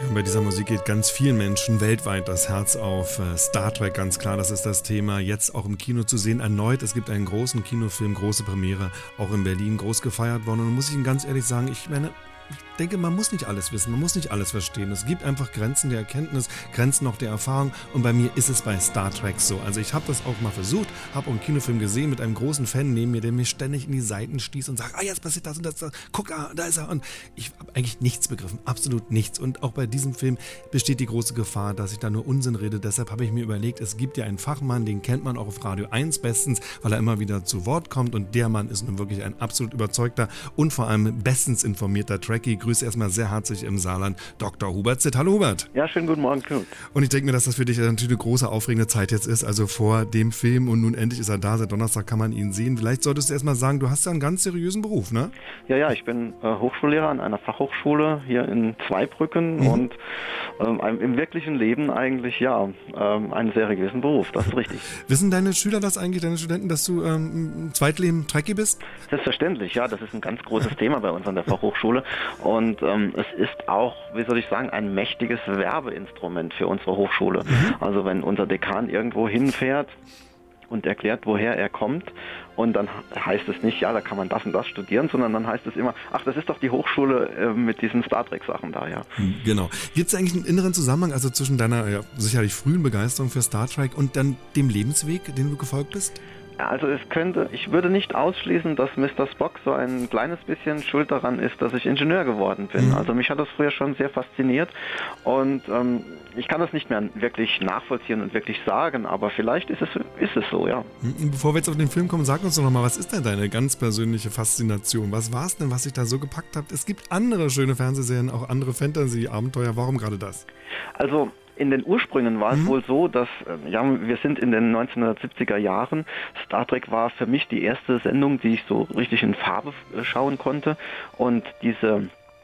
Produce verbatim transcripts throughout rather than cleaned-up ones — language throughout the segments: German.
Bei dieser Musik geht ganz vielen Menschen weltweit das Herz auf. Star Trek, ganz klar, das ist das Thema. Jetzt auch im Kino zu sehen, erneut. Es gibt einen großen Kinofilm, große Premiere, auch in Berlin, groß gefeiert worden. Und da muss ich Ihnen ganz ehrlich sagen, ich meine, ich denke, man muss nicht alles wissen, man muss nicht alles verstehen. Es gibt einfach Grenzen der Erkenntnis, Grenzen auch der Erfahrung. Und bei mir ist es bei Star Trek so. Also ich habe das auch mal versucht, habe auch einen Kinofilm gesehen mit einem großen Fan neben mir, der mir ständig in die Seiten stieß und sagt, ah, jetzt passiert das und das, das. Guck, ah, da ist er. Und ich habe eigentlich nichts begriffen, absolut nichts. Und auch bei diesem Film besteht die große Gefahr, dass ich da nur Unsinn rede. Deshalb habe ich mir überlegt, es gibt ja einen Fachmann, den kennt man auch auf Radio eins bestens, weil er immer wieder zu Wort kommt. Und der Mann ist nun wirklich ein absolut überzeugter und vor allem bestens informierter Trekkie. Grüße erstmal sehr herzlich im Saarland Doktor Hubert Zitt. Hallo Hubert. Ja, schönen guten Morgen, Knut. Und ich denke mir, dass das für dich natürlich eine große, aufregende Zeit jetzt ist, also vor dem Film, und nun endlich ist er da, seit Donnerstag kann man ihn sehen. Vielleicht solltest du erstmal sagen, du hast ja einen ganz seriösen Beruf, ne? Ja, ja, ich bin äh, Hochschullehrer an einer Fachhochschule hier in Zweibrücken mhm. und ähm, im wirklichen Leben eigentlich, ja, ähm, einen seriösen Beruf, das ist richtig. Wissen deine Schüler das eigentlich, deine Studenten, dass du ähm, im Zweitleben Trekkie bist? Selbstverständlich, ja, das ist ein ganz großes Thema bei uns an der Fachhochschule und ähm, es ist auch, wie soll ich sagen, ein mächtiges Werbeinstrument für unsere Hochschule. Mhm. Also wenn unser Dekan irgendwo hinfährt und erklärt, woher er kommt, und dann heißt es nicht, ja, da kann man das und das studieren, sondern dann heißt es immer, ach, das ist doch die Hochschule äh, mit diesen Star Trek-Sachen da, ja. Genau. Gibt es eigentlich einen inneren Zusammenhang, also zwischen deiner ja, sicherlich frühen Begeisterung für Star Trek und dann dem Lebensweg, den du gefolgt bist? Also es könnte, ich würde nicht ausschließen, dass Mister Spock so ein kleines bisschen schuld daran ist, dass ich Ingenieur geworden bin. Mhm. Also mich hat das früher schon sehr fasziniert und ähm, ich kann das nicht mehr wirklich nachvollziehen und wirklich sagen, aber vielleicht ist es, ist es so, ja. Bevor wir jetzt auf den Film kommen, sag uns doch nochmal, was ist denn deine ganz persönliche Faszination? Was war es denn, was dich da so gepackt hat? Es gibt andere schöne Fernsehserien, auch andere Fantasy-Abenteuer. Warum gerade das? Also in den Ursprüngen war es mhm. wohl so, dass, ja, wir sind in den neunzehnhundertsiebziger Jahren. Star Trek war für mich die erste Sendung, die ich so richtig in Farbe schauen konnte. Und diese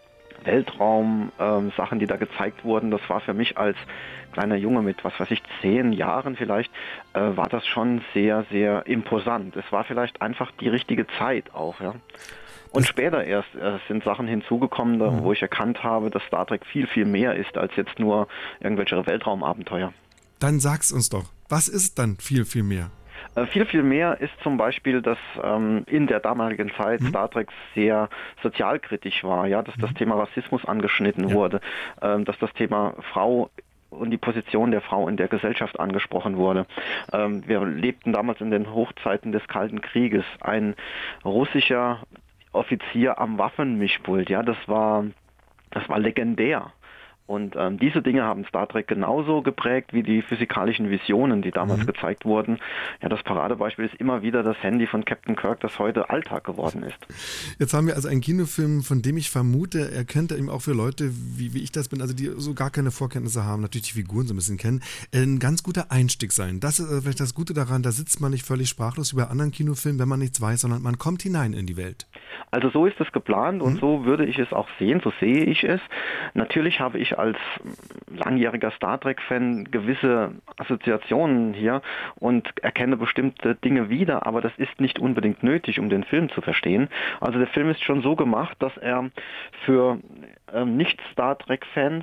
Weltraum-Sachen, ähm, die da gezeigt wurden, das war für mich als kleiner Junge mit, was weiß ich, zehn Jahren vielleicht, äh, war das schon sehr, sehr imposant. Es war vielleicht einfach die richtige Zeit auch, ja. Und später erst äh, sind Sachen hinzugekommen, da, wo ich erkannt habe, dass Star Trek viel, viel mehr ist als jetzt nur irgendwelche Weltraumabenteuer. Dann sag's uns doch, was ist dann viel, viel mehr? Äh, viel, viel mehr ist zum Beispiel, dass ähm, in der damaligen Zeit mhm. Star Trek sehr sozialkritisch war, ja, dass das Thema Rassismus angeschnitten ja. wurde, ähm, dass das Thema Frau und die Position der Frau in der Gesellschaft angesprochen wurde. Ähm, wir lebten damals in den Hochzeiten des Kalten Krieges. Ein russischer Offizier am Waffenmischpult, ja, das war, das war legendär. Und ähm, diese Dinge haben Star Trek genauso geprägt wie die physikalischen Visionen, die damals mhm. gezeigt wurden. Ja, das Paradebeispiel ist immer wieder das Handy von Captain Kirk, das heute Alltag geworden ist. Jetzt haben wir also einen Kinofilm, von dem ich vermute, er könnte eben auch für Leute, wie, wie ich das bin, also die so gar keine Vorkenntnisse haben, natürlich die Figuren so ein bisschen kennen, ein ganz guter Einstieg sein. Das ist vielleicht das Gute daran, da sitzt man nicht völlig sprachlos wie bei anderen Kinofilmen, wenn man nichts weiß, sondern man kommt hinein in die Welt. Also so ist es geplant und mhm. so würde ich es auch sehen, so sehe ich es. Natürlich habe ich als langjähriger Star Trek-Fan gewisse Assoziationen hier und erkenne bestimmte Dinge wieder, aber das ist nicht unbedingt nötig, um den Film zu verstehen. Also der Film ist schon so gemacht, dass er für ähm, Nicht-Star Trek-Fans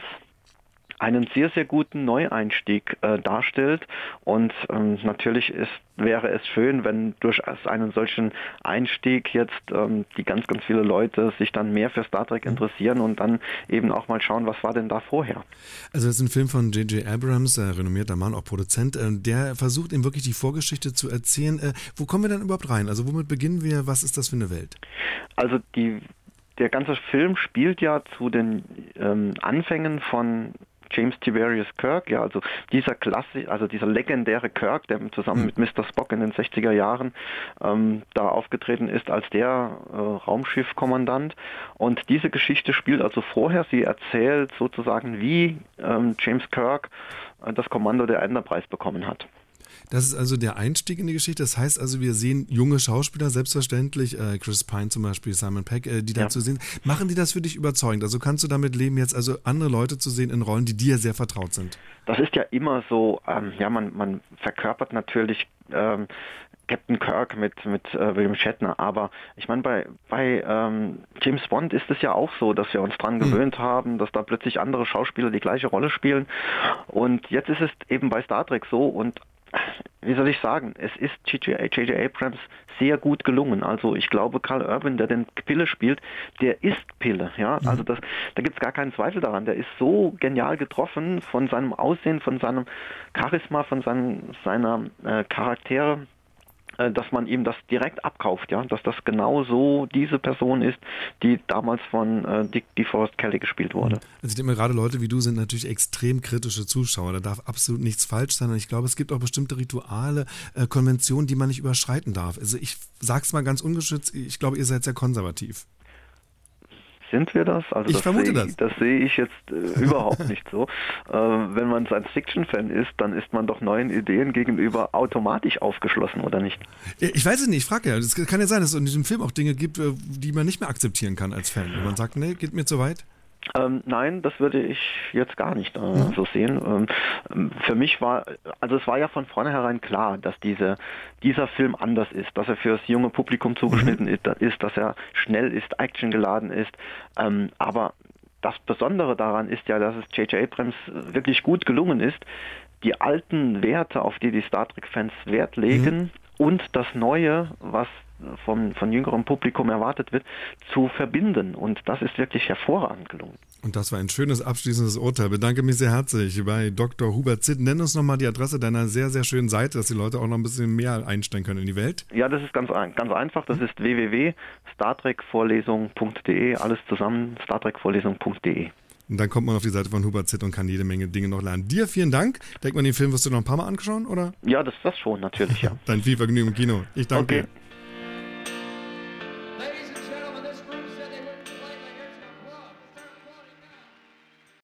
einen sehr, sehr guten Neueinstieg äh, darstellt und ähm, natürlich ist, wäre es schön, wenn durch einen solchen Einstieg jetzt ähm, die ganz, ganz viele Leute sich dann mehr für Star Trek interessieren und dann eben auch mal schauen, was war denn da vorher. Also das ist ein Film von J J Abrams, äh, renommierter Mann, auch Produzent, äh, der versucht eben wirklich die Vorgeschichte zu erzählen. Äh, wo kommen wir dann überhaupt rein? Also womit beginnen wir? Was ist das für eine Welt? Also die, der ganze Film spielt ja zu den ähm, Anfängen von James Tiberius Kirk, ja, also dieser Klasse, also dieser legendäre Kirk, der zusammen mhm. mit Mister Spock in den sechziger Jahren ähm, da aufgetreten ist als der äh, Raumschiffkommandant. Und diese Geschichte spielt also vorher, sie erzählt sozusagen, wie ähm, James Kirk äh, das Kommando der Enterprise bekommen hat. Das ist also der Einstieg in die Geschichte. Das heißt also, wir sehen junge Schauspieler, selbstverständlich, äh, Chris Pine zum Beispiel, Simon Pegg, äh, die da ja. zu sehen. Machen die das für dich überzeugend? Also kannst du damit leben, jetzt also andere Leute zu sehen in Rollen, die dir sehr vertraut sind? Das ist ja immer so, ähm, ja, man, man verkörpert natürlich ähm, Captain Kirk mit, mit äh, William Shatner, aber ich meine, bei, bei ähm, James Bond ist es ja auch so, dass wir uns dran gewöhnt mhm. haben, dass da plötzlich andere Schauspieler die gleiche Rolle spielen, und jetzt ist es eben bei Star Trek so, und wie soll ich sagen, es ist J J Abrams sehr gut gelungen. Also ich glaube, Karl Urban, der den Pille spielt, der ist Pille. Ja? Mhm. Also das, da gibt es gar keinen Zweifel daran. Der ist so genial getroffen von seinem Aussehen, von seinem Charisma, von seinem, seiner äh, Charaktere, äh, dass man ihm das direkt abkauft, ja, dass das genau so diese Person ist, die damals von äh, Dick DeForest Kelley gespielt wurde. Also ich denke mir, gerade Leute wie du sind natürlich extrem kritische Zuschauer. Da darf absolut nichts falsch sein. Und ich glaube, es gibt auch bestimmte Rituale, äh, Konventionen, die man nicht überschreiten darf. Also ich sag's mal ganz ungeschützt, ich glaube, ihr seid sehr konservativ. Sind wir das? Also ich das vermute sehe, das. Das sehe ich jetzt äh, überhaupt nicht so. Äh, wenn man Science-Fiction-Fan ist, dann ist man doch neuen Ideen gegenüber automatisch aufgeschlossen, oder nicht? Ich weiß es nicht, ich frage ja. Es kann ja sein, dass es in diesem Film auch Dinge gibt, die man nicht mehr akzeptieren kann als Fan. Wenn man sagt, nee, geht mir zu weit. Ähm, nein, das würde ich jetzt gar nicht äh, mhm. so sehen. Ähm, für mich war, also es war ja von vornherein klar, dass diese, dieser Film anders ist, dass er für das junge Publikum zugeschnitten mhm. ist, ist, dass er schnell ist, actiongeladen ist. Ähm, aber das Besondere daran ist ja, dass es J J Abrams wirklich gut gelungen ist, die alten Werte, auf die die Star Trek-Fans Wert legen, mhm. und das Neue, was Vom, von jüngerem Publikum erwartet wird, zu verbinden. Und das ist wirklich hervorragend gelungen. Und das war ein schönes abschließendes Urteil. Bedanke mich sehr herzlich bei Doktor Hubert Zitt. Nenn uns nochmal die Adresse deiner sehr, sehr schönen Seite, dass die Leute auch noch ein bisschen mehr einsteigen können in die Welt. Ja, das ist ganz, ganz einfach. Das ist w w w punkt star trek vorlesung punkt d e. Alles zusammen, star trek vorlesung punkt d e. Und dann kommt man auf die Seite von Hubert Zitt und kann jede Menge Dinge noch lernen. Dir vielen Dank. Denkt man, den Film wirst du noch ein paar Mal anschauen, oder? Ja, das, das schon, natürlich, ja. Dann viel Vergnügen im Kino. Ich danke dir. Okay.